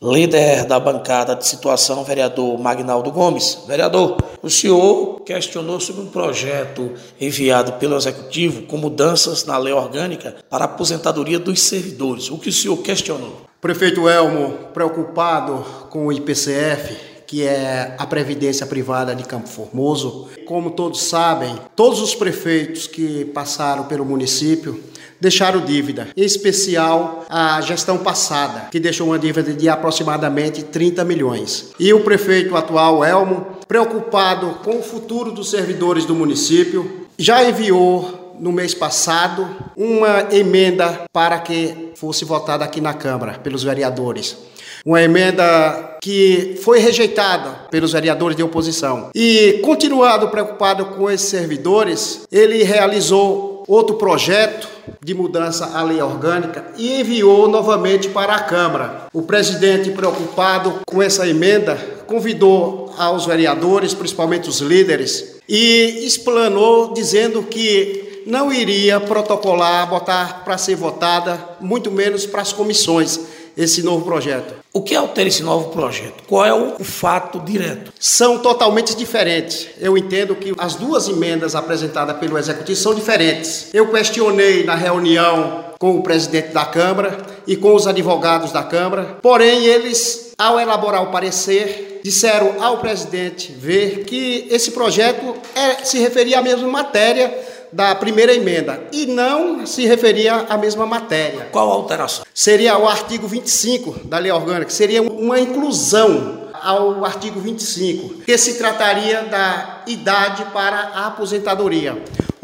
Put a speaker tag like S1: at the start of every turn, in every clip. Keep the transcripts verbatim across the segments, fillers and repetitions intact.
S1: Líder da bancada de situação, vereador Magnaldo Gomes. Vereador, o senhor questionou sobre um projeto enviado pelo Executivo com mudanças na lei orgânica para a aposentadoria dos servidores. O que o senhor questionou?
S2: Prefeito Elmo, preocupado com o I P C F, que é a Previdência Privada de Campo Formoso. Como todos sabem, todos os prefeitos que passaram pelo município deixaram dívida, em especial a gestão passada, que deixou uma dívida de aproximadamente trinta milhões. E o prefeito atual, Elmo, preocupado com o futuro dos servidores do município, já enviou no mês passado uma emenda para que fosse votada aqui na Câmara pelos vereadores. Uma emenda que foi rejeitada pelos vereadores de oposição. E, continuado preocupado com esses servidores, ele realizou outro projeto de mudança à lei orgânica e enviou novamente para a Câmara. O presidente, preocupado com essa emenda, convidou aos vereadores, principalmente os líderes, e explanou dizendo que não iria protocolar, botar para ser votada, muito menos para as comissões, esse novo projeto.
S1: O que altera esse novo projeto? Qual é o, o fato direto?
S2: São totalmente diferentes. Eu entendo que as duas emendas apresentadas pelo Executivo são diferentes. Eu questionei na reunião com o presidente da Câmara e com os advogados da Câmara, porém eles, ao elaborar o parecer, disseram ao presidente ver que esse projeto é, se referia à mesma matéria da primeira emenda e não se referia à mesma matéria.
S1: Qual a alteração?
S2: Seria o artigo vinte e cinco da lei orgânica, seria uma inclusão ao artigo vinte e cinco, que se trataria da idade para a aposentadoria,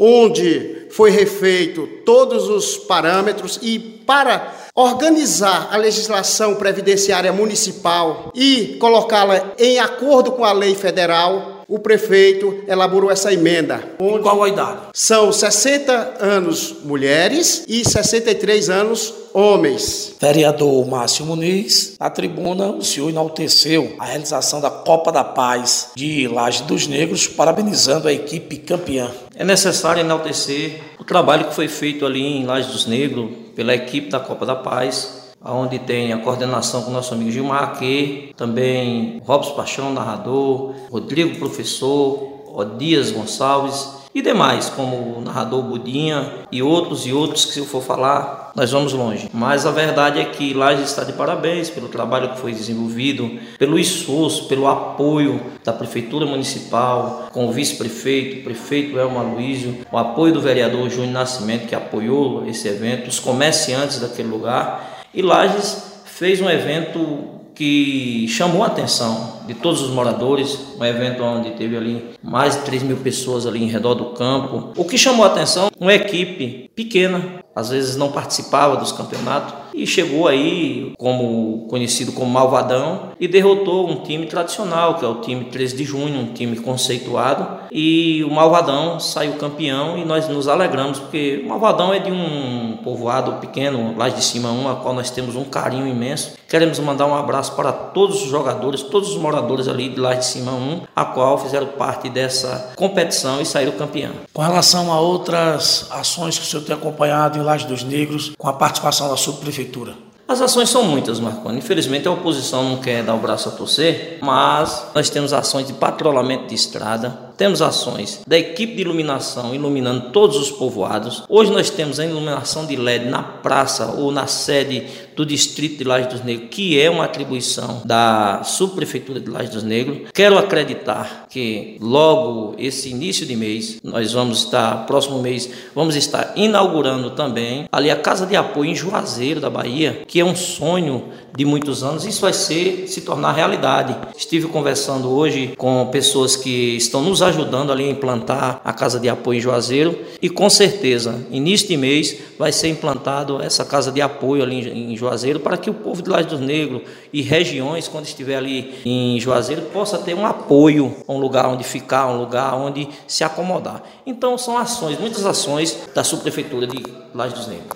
S2: onde foi refeito todos os parâmetros e para organizar a legislação previdenciária municipal e colocá-la em acordo com a lei federal, o prefeito elaborou essa emenda.
S1: Onde qual a idade?
S2: São sessenta anos mulheres e sessenta e três anos homens.
S1: Vereador Márcio Muniz, na tribuna, o senhor enalteceu a realização da Copa da Paz de Laje dos Negros, parabenizando a equipe campeã.
S3: É necessário enaltecer o trabalho que foi feito ali em Laje dos Negros pela equipe da Copa da Paz, onde tem a coordenação com o nosso amigo Gilmar Aquê, também Robson Paixão, narrador, Rodrigo Professor, Odias Gonçalves e demais, como o narrador Budinha e outros e outros que, se eu for falar, nós vamos longe. Mas a verdade é que Laje está de parabéns pelo trabalho que foi desenvolvido, pelo esforço, pelo apoio da Prefeitura Municipal, com o vice-prefeito, o prefeito Elmo Aloísio, o apoio do vereador Júnior Nascimento, que apoiou esse evento, os comerciantes daquele lugar. E Lages fez um evento que chamou a atenção de todos os moradores, um evento onde teve ali mais de três mil pessoas ali em redor do campo. O que chamou a atenção, uma equipe pequena, às vezes não participava dos campeonatos, e chegou aí, como conhecido como Malvadão, e derrotou um time tradicional, que é o time treze de junho, um time conceituado, e o Malvadão saiu campeão e nós nos alegramos, porque o Malvadão é de um povoado pequeno, Laje de Cima um, a qual nós temos um carinho imenso. Queremos mandar um abraço para todos os jogadores, todos os moradores ali de Laje de Cima um, a qual fizeram parte dessa competição e saíram campeão.
S1: Com relação a outras ações que o senhor tem acompanhado em Laje dos Negros, com a participação da subprefeitura?
S3: As ações são muitas, Marconi. Infelizmente a oposição não quer dar o braço a torcer, mas nós temos ações de patrulhamento de estrada, temos ações da equipe de iluminação iluminando todos os povoados. Hoje nós temos a iluminação de L E D na praça ou na sede do distrito de Laje dos Negros, que é uma atribuição da subprefeitura de Laje dos Negros. Quero acreditar que logo esse início de mês, nós vamos estar, próximo mês, vamos estar inaugurando também ali a Casa de Apoio em Juazeiro da Bahia, que é um sonho de muitos anos. Isso vai ser, se tornar realidade. Estive conversando hoje com pessoas que estão nos ajudando ali a implantar a Casa de Apoio em Juazeiro e com certeza, início de mês, vai ser implantado essa Casa de Apoio ali em Juazeiro para que o povo de Laje dos Negros e regiões, quando estiver ali em Juazeiro, possa ter um apoio, um lugar onde ficar, um lugar onde se acomodar. Então são ações, muitas ações da subprefeitura de Laje dos Negros.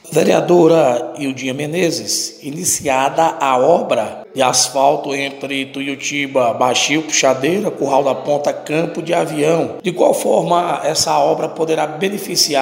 S1: Vereadora Ildinha Menezes, iniciada a obra de asfalto entre Tuiutiba, Baixio, Puxadeira, Curral da Ponta, Campo de Avião. De qual forma essa obra poderá beneficiar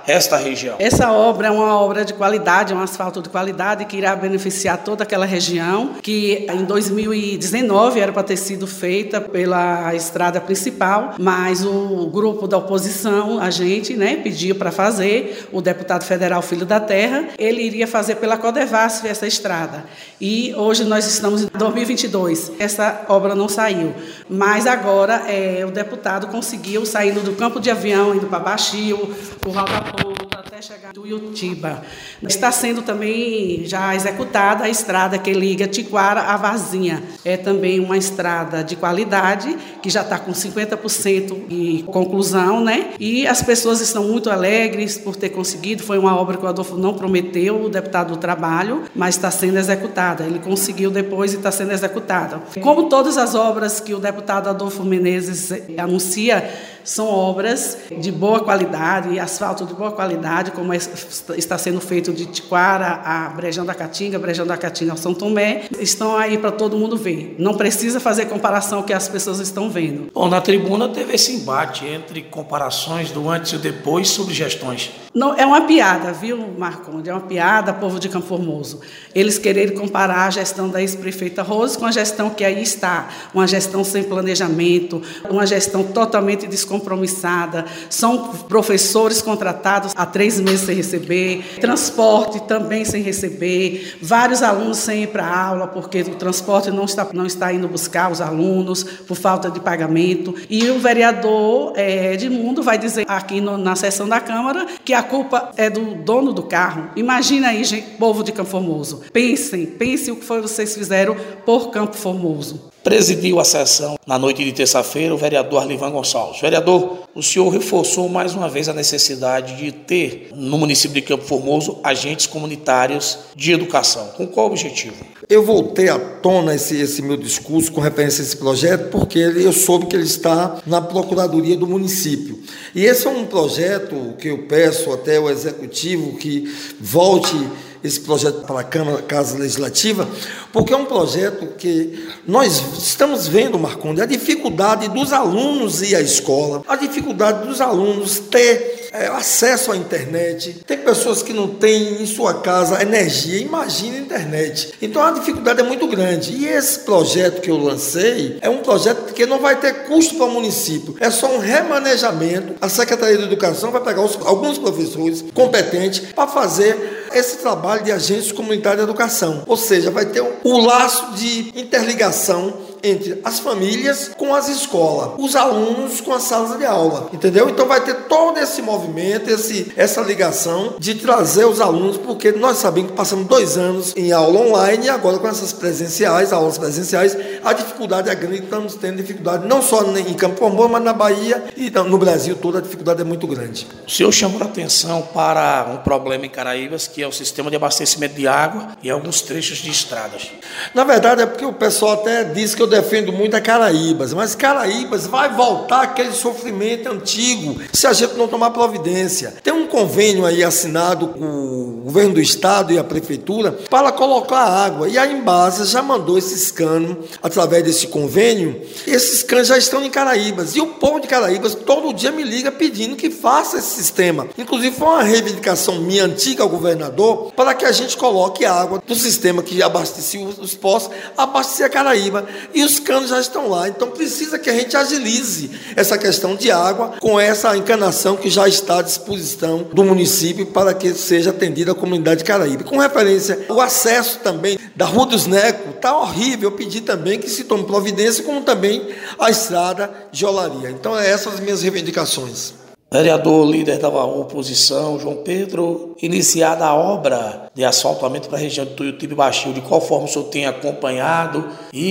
S1: esta região?
S4: Essa obra é uma obra de qualidade, é um asfalto de qualidade que irá beneficiar toda aquela região, que em dois mil e dezenove era para ter sido feita pela estrada principal, mas o grupo da oposição, a gente, né, pediu para fazer, o deputado federal Filho da Terra, ele iria fazer pela Codevasf essa estrada. E hoje nós estamos em dois mil e vinte e dois, essa obra não saiu, mas agora é, o deputado conseguiu, saindo do campo de avião, indo para Baixio, o Roda Ponta, até chegar do Uitiba. Está sendo também já executada a estrada que liga Tiquara a Varzinha. É também uma estrada de qualidade, que já está com cinquenta por cento de conclusão, né? E as pessoas estão muito alegres por ter conseguido. Foi uma obra que o Adolfo não prometeu, o deputado do trabalho, mas está sendo executada. Ele conseguiu depois e está sendo executada. Como todas as obras que o deputado Adolfo Menezes anuncia, são obras de boa qualidade, asfalto de boa qualidade, como é, está sendo feito de Tiquara a Brejão da Caatinga, Brejão da Caatinga ao São Tomé, estão aí para todo mundo ver. Não precisa fazer comparação que as pessoas estão vendo.
S1: Bom, na tribuna teve esse embate entre comparações do antes e depois sobre gestões.
S4: Não, é uma piada, viu, Marconde? É uma piada, povo de Campo Formoso. Eles quererem comparar a gestão da ex-prefeita Rose com a gestão que aí está, uma gestão sem planejamento, uma gestão totalmente descompromissada. São professores contratados há três meses sem receber, transporte também sem receber, vários alunos sem ir para a aula, porque o transporte não está, não está indo buscar os alunos por falta de pagamento. E o vereador é, Edmundo vai dizer aqui no, na sessão da Câmara que a culpa é do dono do carro. Imagina aí, gente, povo de Campo Formoso. Pensem, pensem o que foi vocês fizeram por Campo Formoso.
S1: Presidiu a sessão na noite de terça-feira o vereador Arlivan Gonçalves. Vereador, o senhor reforçou mais uma vez a necessidade de ter no município de Campo Formoso agentes comunitários de educação. Com qual objetivo?
S5: Eu voltei à tona esse, esse meu discurso com referência a esse projeto porque ele, eu soube que ele está na Procuradoria do município. E esse é um projeto que eu peço até o Executivo que volte esse projeto para a Câmara, Casa Legislativa, porque é um projeto que nós estamos vendo, Marconde, a dificuldade dos alunos ir à escola, a dificuldade dos alunos ter é, acesso à internet. Tem pessoas que não têm em sua casa energia, imagina a internet. Então a dificuldade é muito grande. E esse projeto que eu lancei é um projeto que não vai ter custo para o município, é só um remanejamento. A Secretaria de Educação vai pegar os, alguns professores competentes para fazer esse trabalho de agentes comunitários de educação. Ou seja, vai ter o um, um laço de interligação entre as famílias com as escolas, os alunos com as salas de aula, entendeu? Então vai ter todo esse movimento, esse, essa ligação de trazer os alunos, porque nós sabemos que passamos dois anos em aula online e agora com essas presenciais, aulas presenciais, a dificuldade é grande, estamos tendo dificuldade não só em Campo Formoso, mas na Bahia e no Brasil todo a dificuldade é muito grande.
S1: O senhor chamou a atenção para um problema em Caraíbas, que é o sistema de abastecimento de água e alguns trechos de estradas.
S5: Na verdade é porque o pessoal até diz que eu defendo muito a Caraíbas, mas Caraíbas vai voltar aquele sofrimento antigo se a gente não tomar providência. Tem um convênio aí assinado com o governo do estado e a prefeitura para colocar água, e a Embasa já mandou esses canos através desse convênio, e esses canos já estão em Caraíbas, e o povo de Caraíbas todo dia me liga pedindo que faça esse sistema. Inclusive foi uma reivindicação minha antiga ao governador para que a gente coloque água do sistema que abastecia os postos, abastecia Caraíba, e os canos já estão lá. Então precisa que a gente agilize essa questão de água com essa encanação que já está à disposição do município para que seja atendida a comunidade de Caraíba. Com referência ao acesso também da Rua dos Necos, está horrível. Eu pedi também que se tome providência, como também a estrada de Olaria. Então essas as minhas reivindicações.
S1: Vereador líder da oposição, João Pedro, iniciada a obra de asfaltamento para a região de Tuiutiba e Baixio, de qual forma o senhor tem acompanhado?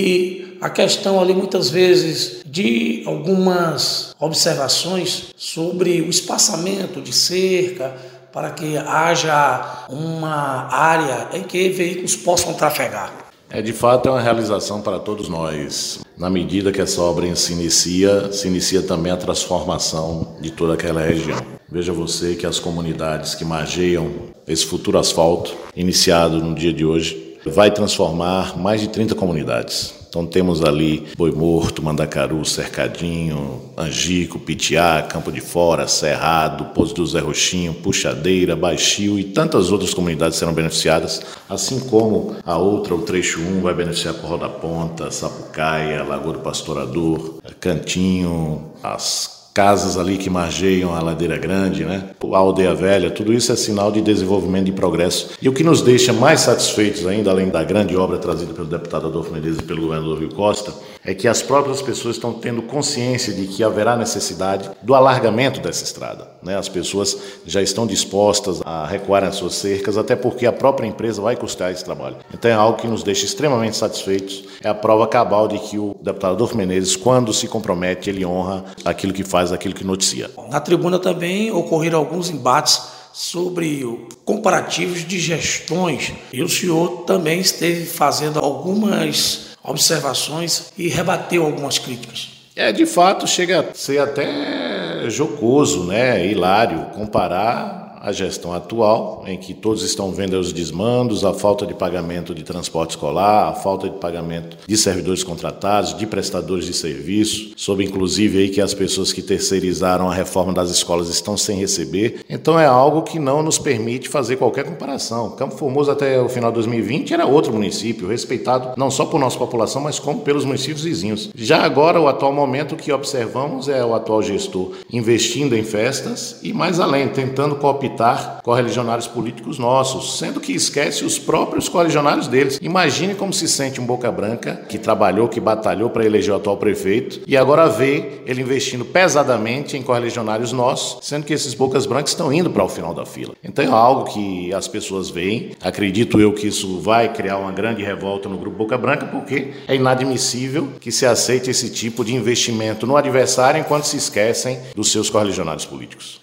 S1: E a questão ali muitas vezes de algumas observações sobre o espaçamento de cerca para que haja uma área em que veículos possam trafegar.
S6: É, de fato, é uma realização para todos nós. Na medida que essa obra se inicia, se inicia também a transformação de toda aquela região. Veja você que as comunidades que margeiam esse futuro asfalto, iniciado no dia de hoje, vai transformar mais de trinta comunidades. Então temos ali Boi Morto, Mandacaru, Cercadinho, Angico, Pitiá, Campo de Fora, Cerrado, Pouso do Zé Roxinho, Puxadeira, Baixio e tantas outras comunidades serão beneficiadas, assim como a outra, o trecho um, vai beneficiar Corral da Ponta, Sapucaia, Lagoa do Pastorador, Cantinho, as casas ali que margeiam a Ladeira Grande, né? A Aldeia Velha, tudo isso é sinal de desenvolvimento e progresso. E o que nos deixa mais satisfeitos ainda, além da grande obra trazida pelo deputado Adolfo Menezes e pelo governador Rui Costa, é que as próprias pessoas estão tendo consciência de que haverá necessidade do alargamento dessa estrada, né? As pessoas já estão dispostas a recuarem as suas cercas, até porque a própria empresa vai custear esse trabalho. Então é algo que nos deixa extremamente satisfeitos. É a prova cabal de que o deputado Adolfo Menezes, quando se compromete, ele honra aquilo que faz, aquilo que noticia.
S1: Na tribuna também ocorreram alguns embates sobre comparativos de gestões e o senhor também esteve fazendo algumas observações e rebateu algumas críticas.
S6: É, de fato, chega a ser até jocoso, né, hilário, comparar a gestão atual, em que todos estão vendo os desmandos, a falta de pagamento de transporte escolar, a falta de pagamento de servidores contratados, de prestadores de serviço, sob inclusive aí que as pessoas que terceirizaram a reforma das escolas estão sem receber. Então é algo que não nos permite fazer qualquer comparação. Campo Formoso até o final de dois mil e vinte era outro município, respeitado não só por nossa população, mas como pelos municípios vizinhos. Já agora, o atual momento, o que observamos é o atual gestor investindo em festas e mais além, tentando cooptar correligionários políticos nossos, sendo que esquece os próprios correligionários deles. Imagine como se sente um Boca Branca que trabalhou, que batalhou para eleger o atual prefeito e agora vê ele investindo pesadamente em correligionários nossos, sendo que esses Bocas Brancas estão indo para o final da fila. Então é algo que as pessoas veem. Acredito eu que isso vai criar uma grande revolta no Grupo Boca Branca, porque é inadmissível que se aceite esse tipo de investimento no adversário enquanto se esquecem dos seus correligionários políticos.